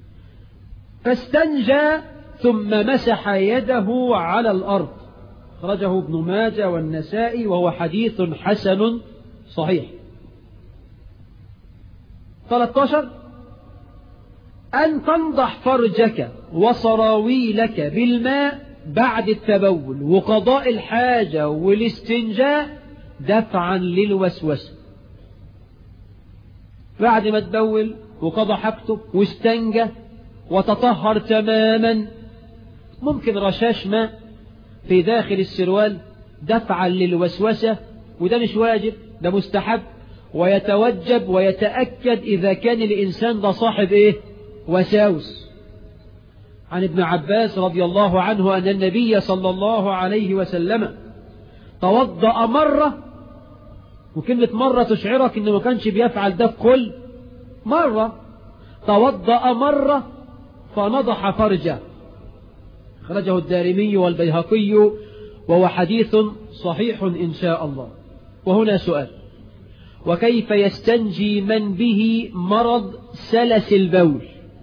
فاستنجى ثم مسح يده على الأرض. خرجه ابن ماجه والنسائي وهو حديث حسن صحيح. ثلاثة عشر أن تنضح فرجك وصراويلك بالماء بعد التبول وقضاء الحاجة والاستنجاء دفعا للوسوسة. بعد ما تبول وقضى حاجته واستنجى وتطهر تماما، ممكن رشاش ماء في داخل السروال دفعا للوسوسة، وده مش واجب، ده مستحب، ويتوجب ويتأكد إذا كان الإنسان ده صاحب إيه؟ وساوس. عن ابن عباس رضي الله عنه أن النبي صلى الله عليه وسلم توضأ مرة، وكلمة مرة تشعرك إنه ما كانش بيفعل ده كل مرة، توضأ مرة فنضح فرجه، خرجه الدارمي والبيهقي وهو حديث صحيح إن شاء الله. وهنا سؤال: وكيف يستنجي من به مرض سلس البول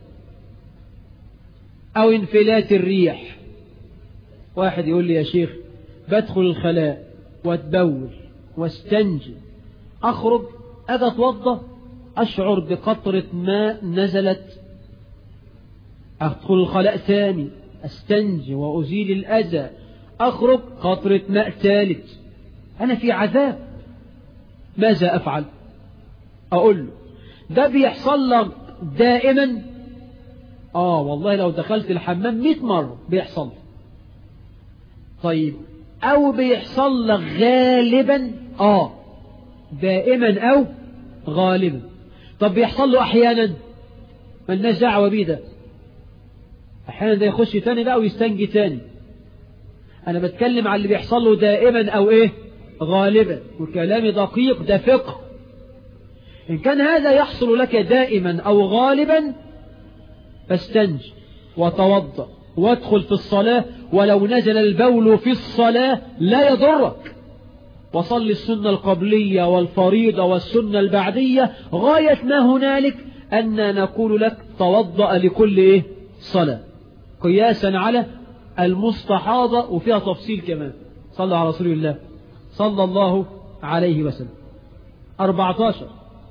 أو انفلات الريح؟ واحد يقول لي يا شيخ بدخل الخلاء واتبول واستنجي، أخرج أجي أتوضأ أشعر بقطرة ماء نزلت، أدخل الخلاء ثاني أستنجي وأزيل الأذى، أخرج قطرة ماء ثالث، أنا في عذاب، ماذا أفعل؟ أقول له ده بيحصل لك دائما؟ آه والله لو دخلت الحمام مئة مرة بيحصل. طيب أو بيحصل لك غالبا؟ آه دائما أو غالبا. طب بيحصل له أحيانا؟ مالناش دعوة بيه ده، أحيانا ده يخش تاني بقى ويستنجي تاني. أنا بتكلم على اللي بيحصل له دائما أو إيه؟ غالبا، وكلامي دقيق، ده فقه. إن كان هذا يحصل لك دائما أو غالبا فاستنج وتوضأ وادخل في الصلاة، ولو نزل البول في الصلاة لا يضرك، وصل السنة القبلية والفريضة والسنة البعدية، غاية ما هنالك أن نقول لك توضأ لكل إيه؟ صلاة، قياسا على المستحاضة، وفيها تفصيل كمان. صلى على رسول الله صلى الله عليه وسلم. أربعة عشر: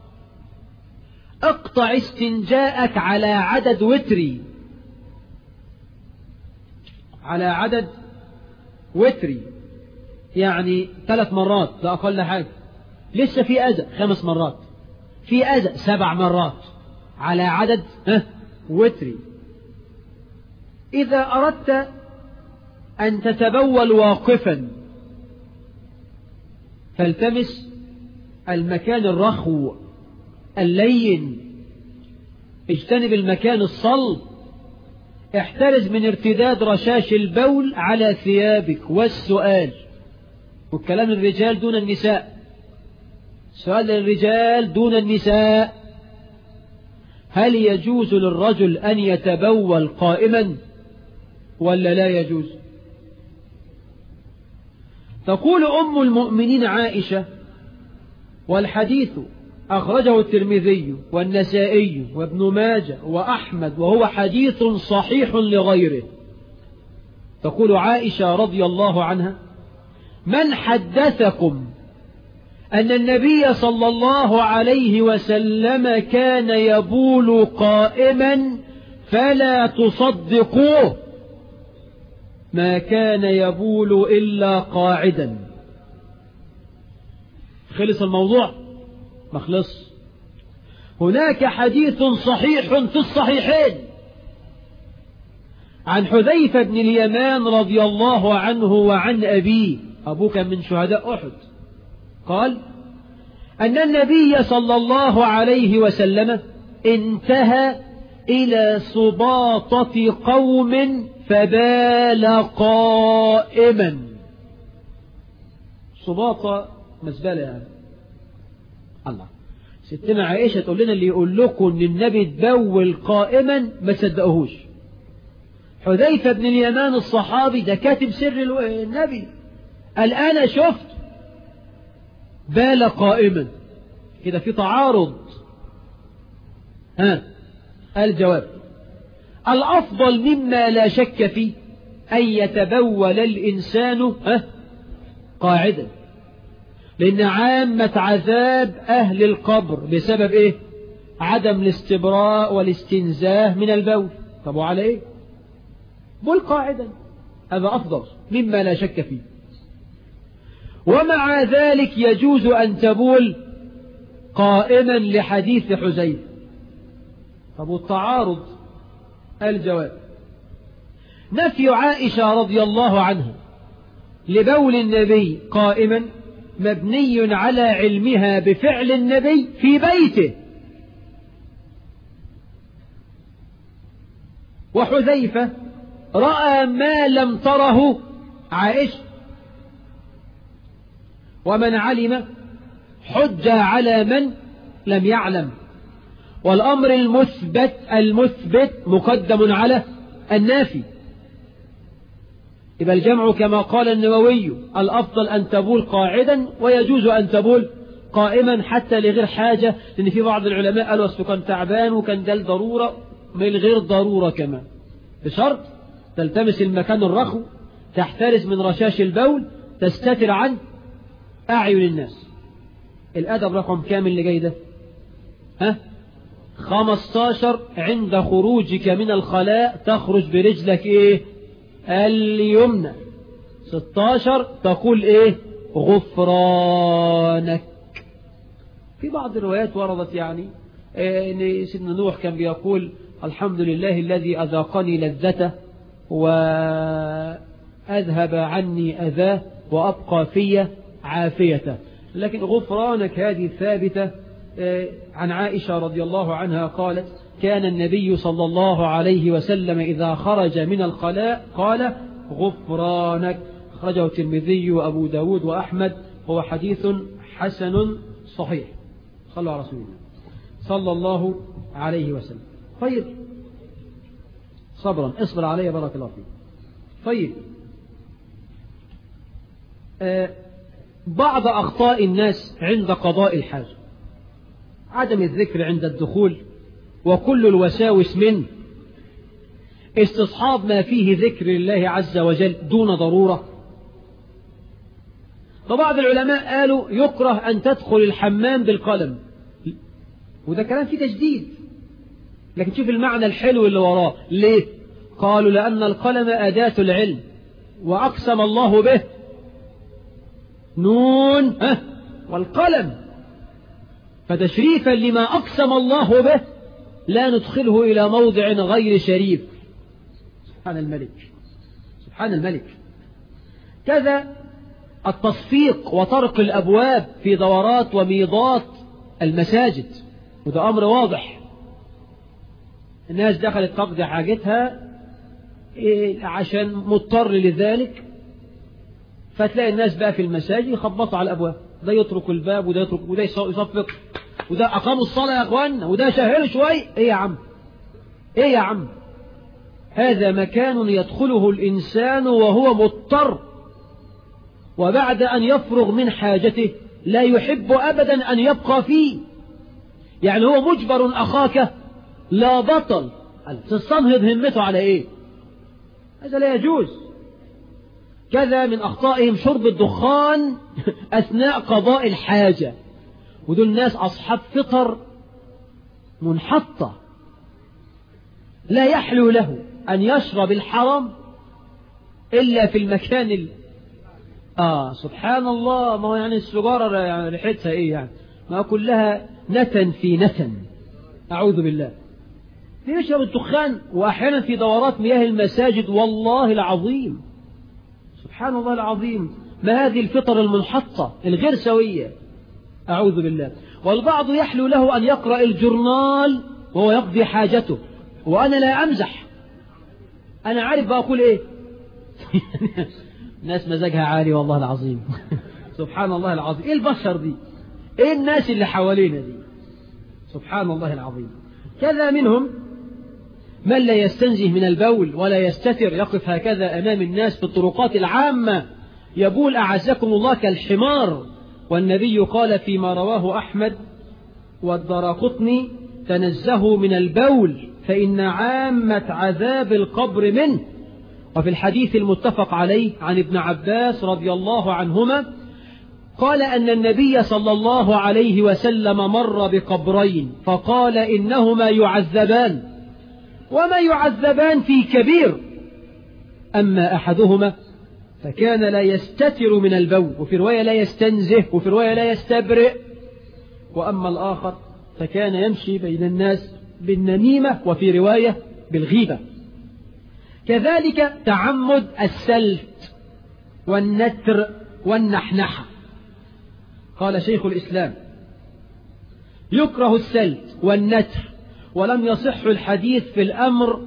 اقطع استنجاءك على عدد وتري، على عدد وتري يعني ثلاث مرات، ده أقل حاجة. لسه في أذى خمس مرات، في أذى سبع مرات، على عدد ها وتري. إذا أردت أن تتبول واقفا فالتمس المكان الرخو اللين، اجتنب المكان الصلب، احترز من ارتداد رشاش البول على ثيابك. والسؤال، والكلام الرجال دون النساء، سؤال للرجال دون النساء: هل يجوز للرجل أن يتبول قائما ولا لا يجوز؟ تقول أم المؤمنين عائشة، والحديث أخرجه الترمذي والنسائي وابن ماجه وأحمد وهو حديث صحيح لغيره، تقول عائشة رضي الله عنها: من حدثكم أن النبي صلى الله عليه وسلم كان يبول قائما فلا تصدقوه، ما كان يبول إلا قاعدا. خلص الموضوع؟ ما خلص. هناك حديث صحيح في الصحيحين عن حذيفة بن اليمان رضي الله عنه وعن أبيه، أبوه كان من شهداء أحد، قال أن النبي صلى الله عليه وسلم انتهى إلى سباطة قوم فبال قائما. سباطة مزبلة يعني. الله، ستنا عائشة تقول لنا اللي يقول لكم ان النبي تبول قائما ما صدقوهوش. حذيفة بن اليمان الصحابي ده كاتب سر النبي، قال أنا شفت بال قائما، كده في تعارض. ها الجواب: الأفضل مما لا شك فيه أن يتبول الإنسان ها قاعدا، لأن عامة عذاب أهل القبر بسبب إيه؟ عدم الاستبراء والاستنزاه من البول. طب وعلى ايه؟ بول قاعدا، هذا أفضل مما لا شك فيه. ومع ذلك يجوز أن تبول قائما لحديث حذيفة. طب والتعارض؟ الجواب: نفي عائشة رضي الله عنها لبول النبي قائما مبني على علمها بفعل النبي في بيته، وحذيفة رأى ما لم تره عائشة، ومن علم حج على من لم يعلم، والأمر المثبت المثبت مقدم على النافي. يبقى الجمع كما قال النووي: الأفضل أن تبول قاعدا، ويجوز أن تبول قائما حتى لغير حاجة، لأن في بعض العلماء قالوا أصله كان تعبان وكان ده ضرورة من غير ضرورة كمان، بشرط تلتمس المكان الرخو، تحترس من رشاش البول، تستتر عن أعين الناس. الأدب رقم كامل اللي جاي ده؟ ها؟ خمستاشر: عند خروجك من الخلاء تخرج برجلك إيه؟ اليمنى. ستاشر: تقول إيه؟ غفرانك. في بعض الروايات وردت يعني إن سيدنا نوح كان بيقول: الحمد لله الذي أذاقني لذته وأذهب عني أذاه وأبقى في عافيته. لكن غفرانك هذه ثابتة عن عائشة رضي الله عنها قالت: كان النبي صلى الله عليه وسلم إذا خرج من الخلاء قال: غفرانك. خرجه الترمذي وأبو داود وأحمد، هو حديث حسن صحيح. صلوا على رسول الله صلى الله عليه وسلم. طيب، صبرا، اصبر علي بارك الله فيك. طيب، آه بعض أخطاء الناس عند قضاء الحاجة: عدم الذكر عند الدخول، وكل الوساوس من استصحاب ما فيه ذكر الله عز وجل دون ضرورة. فبعض العلماء قالوا يكره أن تدخل الحمام بالقلم، وده كلام فيه تجديد، لكن شوف المعنى الحلو اللي وراه. ليه؟ قالوا لأن القلم أداة العلم، وأقسم الله به: نون ها والقلم. فتشريفا لما أقسم الله به لا ندخله إلى موضع غير شريف. سبحان الملك، سبحان الملك. كذا التصفيق وطرق الأبواب في دورات وميضات المساجد، وده أمر واضح. الناس دخلت تقضي حاجتها عشان مضطر لذلك، فتلاقي الناس بقى في المساجد يخبطوا على الأبواب، ده يترك الباب وده يترك وده يصفق، وده أقاموا الصلاة يا أخوان، وده شهروا شوي. إيه يا عم؟ إيه يا عم؟ هذا مكان يدخله الإنسان وهو مضطر، وبعد أن يفرغ من حاجته لا يحب أبدا أن يبقى فيه. يعني هو مجبر أخاك لا بطل، تستنهض همته على إيه؟ هذا لا يجوز. كذا من أخطائهم شرب الدخان أثناء قضاء الحاجة، ودول الناس أصحاب فطر منحطة، لا يحلو له أن يشرب الحرام إلا في المكان ال... آه سبحان الله. ما هو يعني السجارة يعني ريحتها إيه يعني؟ ما كلها نتن في نتن، أعوذ بالله. يشرب الدخان، وأحيانا في دورات مياه المساجد، والله العظيم سبحان الله العظيم، ما هذه الفطر المنحطة الغير سوية، أعوذ بالله. والبعض يحلو له أن يقرأ الجورنال وهو يقضي حاجته، وأنا لا أمزح، أنا عارف بقول إيه. ناس مزاجها عالي والله العظيم. سبحان الله العظيم. إيه البشر دي؟ إيه الناس اللي حوالينا دي؟ سبحان الله العظيم. كذا منهم من لا يستنزه من البول ولا يستتر، يقف هكذا أمام الناس في الطرقات العامة يبول أعزكم الله كالحمار. والنبي قال فيما رواه أحمد والدراقطني: تنزهوا من البول فإن عامة عذاب القبر منه. وفي الحديث المتفق عليه عن ابن عباس رضي الله عنهما قال أن النبي صلى الله عليه وسلم مر بقبرين فقال إنهما يعذبان وما يعذبان في كبير، أما أحدهما فكان لا يستتر من البول، وفي رواية لا يستنزه، وفي رواية لا يستبرئ، وأما الآخر فكان يمشي بين الناس بالنميمة، وفي رواية بالغيبة. كذلك تعمد السلت والنتر والنحنحة. قال شيخ الإسلام يكره السلت والنتر، ولم يصح الحديث في الأمر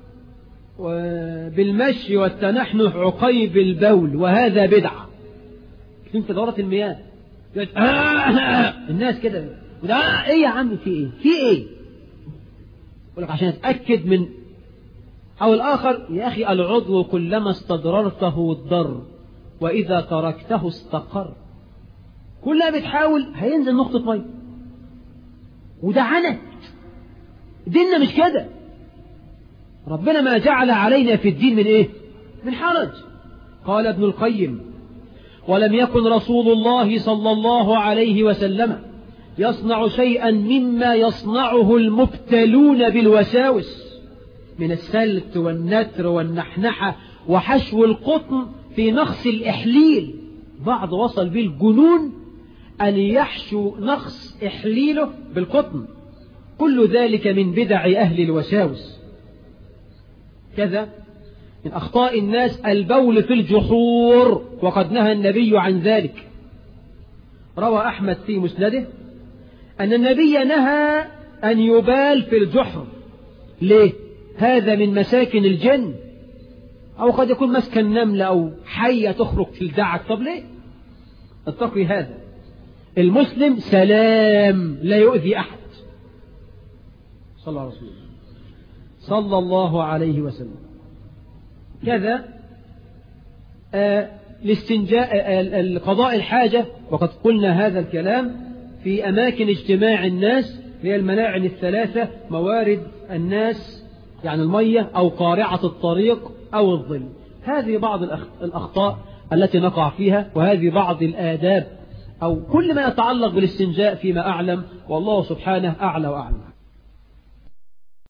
بالمشي والتنحنح عقيب البول، وهذا بدعة. في دورة المياه الناس كده ايه يا عم في ايه في ايه يقول لك عشان اتأكد من، او الاخر يا اخي العضو كلما استضررته الضر واذا تركته استقر. كلها بتحاول هينزل نقطة مية، وده عنت. ديننا مش كده. ربنا ما جعل علينا في الدين من ايه؟ من حرج. قال ابن القيم ولم يكن رسول الله صلى الله عليه وسلم يصنع شيئا مما يصنعه المبتلون بالوساوس من السلت والنتر والنحنحة وحشو القطن في نخس الإحليل. بعض وصل به الجنون أن يحشو نخس إحليله بالقطن. كل ذلك من بدع أهل الوساوس. كذا من أخطاء الناس البول في الجحور، وقد نهى النبي عن ذلك. روى أحمد في مسنده أن النبي نهى أن يبال في الجحر. ليه؟ هذا من مساكن الجن، أو قد يكون مسكن نملة أو حية تخرج تلدعك. طب ليه؟ اتقي هذا. المسلم سلام لا يؤذي أحد. صلى الله عليه وسلم صلى الله عليه وسلم. كذا آه الاستنجاء آه قضاء الحاجة، وقد قلنا هذا الكلام في أماكن اجتماع الناس، هي الملاعن الثلاثة، موارد الناس يعني المية أو قارعة الطريق أو الظل. هذه بعض الأخطاء التي نقع فيها، وهذه بعض الآداب أو كل ما يتعلق بالاستنجاء فيما أعلم، والله سبحانه أعلى وأعلم.